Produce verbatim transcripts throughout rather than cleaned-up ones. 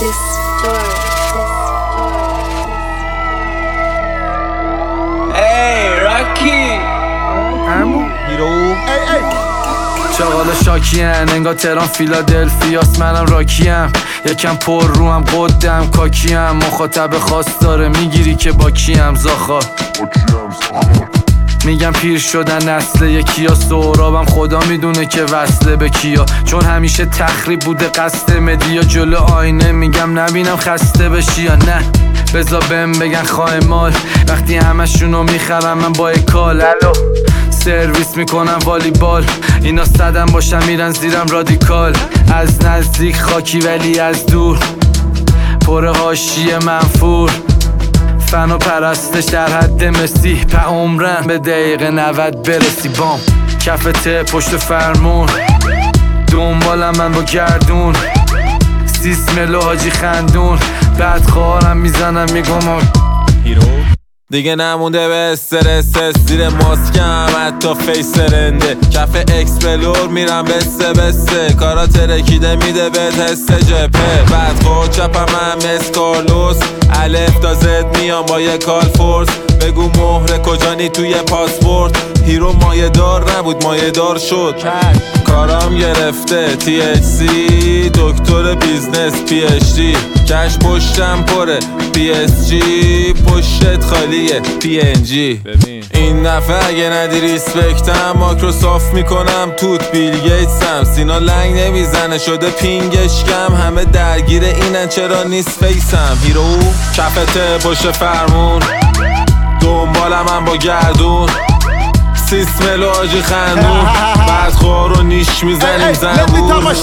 Hey, Rocky عمو هیرو ای ای چاقال شاکین انگار تهران فیلادلفیاس، منم راکیم یکم پر روم قدم کاکیم، مخاطب خاص داره میگیری که با کیم زاخار میگم پیر شدن نسل یکیا، سهرابم خدا میدونه که وصله به کیا، چون همیشه تخریب بوده قصد مدیا، جلو آینه میگم نبینم خسته بشی یا نه، بزا بهم بگن خواه مال وقتی همشونو میخرم من با اکال، الو سرویس میکنم والیبال، اینا صدم باشم میرن زیرم رادیکال، از نزدیک خاکی ولی از دور پر حاشیه منفور، فن و پرستش در حد مسی، په عمرن به دقیقه نود برسی، بام کفته پشت فرمون دنبالم من با گردون، سیسملو حاجی خندون، بعد خوارم میزنم میگم هیرو دیگه نمونده به استرس، زیر ماسکم حتی فیس رنده، کف اکسپلور میرم بسته بسته، کارا ترکیده میده بهت حس جپه، بعد خود چپم هم اسکارلوس، الف تا زد میام با یه کال فورس، بگو مهره کجانی توی پاسپورت، هیرو مایه دار نبود مایه دار شد، کارام گرفته تی اچ سی، دکتر بیزنس پی اچ دی، کش پشتم پره پی اس جی، پشتت خالیه پی ان جی، این دفعه اگه ندی ریسپکتم ماکروسافت میکنم توت بیل گیتسم، سینا لنگ نمیزنه شده پینگش کم، همه درگیر اینن چرا نیست فیسم، هیرو کفته پشت فرمون دنبالم هم با گردون، سیسملو آجی خندون، بعد خوار و نیش میزنیم زنبور،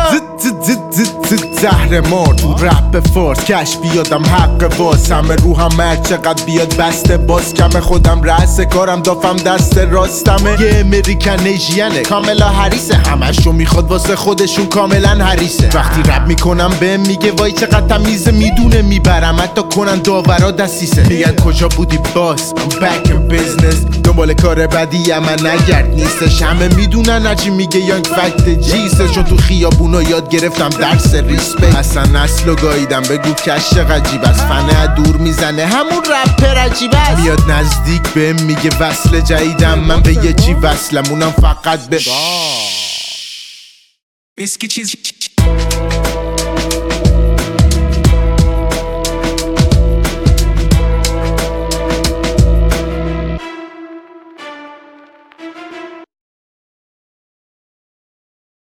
زهر مار تو رپ فارس کش بیادم حق باز، همه رو هم مرد چقدر بیاد بسته باز، کم خودم رأس کارم دافم دست راستمه، یه امریکن ایژینه کاملا حریصه، همشو میخواد واسه خودشون کاملا حریصه، وقتی رپ میکنم بهم میگه وای چقدر تمیزه، میدونه میبرم حتی کنن داورا دستیسه، میگن کجا بودی باس I'm back in business، دنبال کار بعدی من نگرد نیستش، همه میدونن هرچی میگه یانگ فکت جیسه، چون تو خیابونا یاد گرفتم درس ریسپکت، اصلا نسلو گاییدم بگو کش عجیب است، فنه دور میزنه همون رپر عجیب است، میاد نزدیک بهم میگه وصل جدیدم، من به یه چی وصلم اونم فقط به اسکی چیز